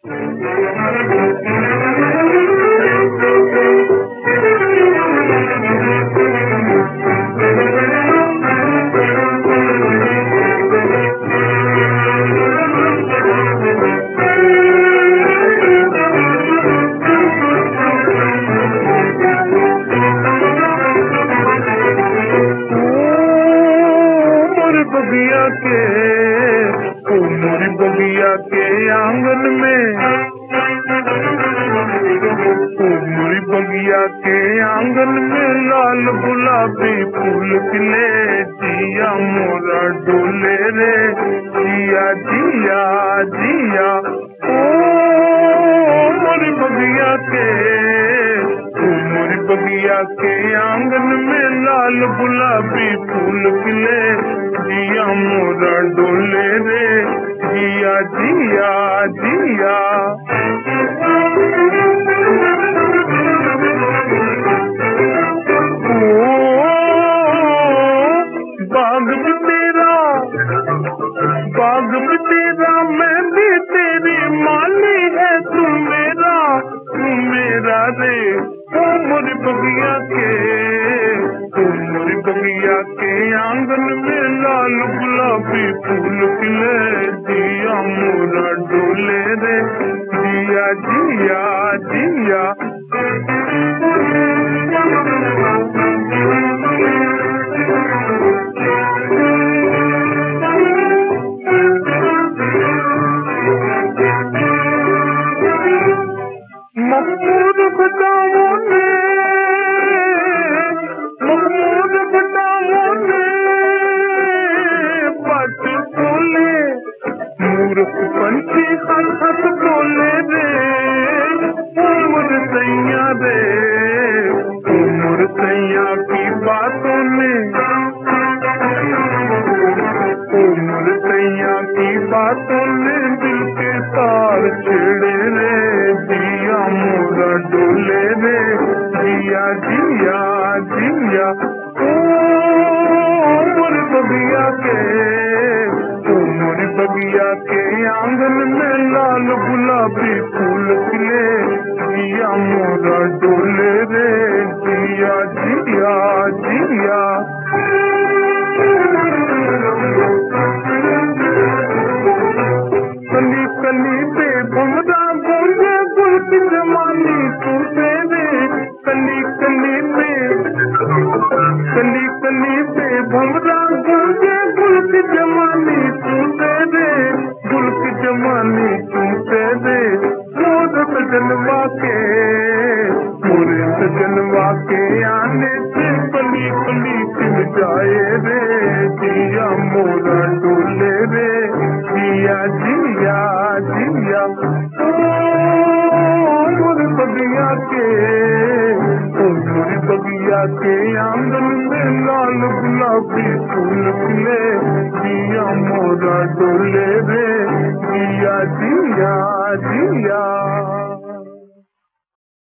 मोरी बगिया के आंगन में, मोरी बगिया के आंगन में लाल गुलाबी फूल खिले, जिया मोरा डोले रे, जिया जिया जिया। ओ मोरी बगिया के, मोरी बगिया के आंगन में लाल गुलाबी फूल खिले, जिया मोरा डोले रे, जिया जिया जिया। बाग भी तेरा मैं भी तेरी माली है, तू मेरा रे। ओ मोरी बगिया के, ओ मोरी बगिया के आंगन में लाल गुलाबी फूल खिले, जिया मोरा डोले रे, जिया जिया जिया। महमूद बताओ ने, महमूद बताओ ने बात बोले, मूर्ख पंछी हंस हंस बोले रे, उम्र सैया रे, उम्र सैया की बातों ने, उम्र सैया की बातों ने दिल के तार छेड़े रे, जिया मोरा डोले रे, जिया जिया जिया। ओ मोरी बगिया के, ओ मोरी बगिया के आंगन में लाल गुलाबी फूल खिले, जिया मोरा डोले रे, जिया जिया जिया। कली कली पे भंवरा गूंजे गुल की जमानी टूटे रे, कली कली पे, कली कली पे भंवरा गूंजे गुल की जमानी टूटे रे, गुल की जमानी टूटे रे। मोर सजनवा के, मोरे सजनवा के आने से कली कली खिल जाए रे, जिया मोरा डोले रे, जिया जिया जिया। ओ मोरी बगिया के, ओ मोरी बगिया के आंगन में लाल गुलाबी फूल खिले, जिया मोरा डोले रे, जिया जिया जिया।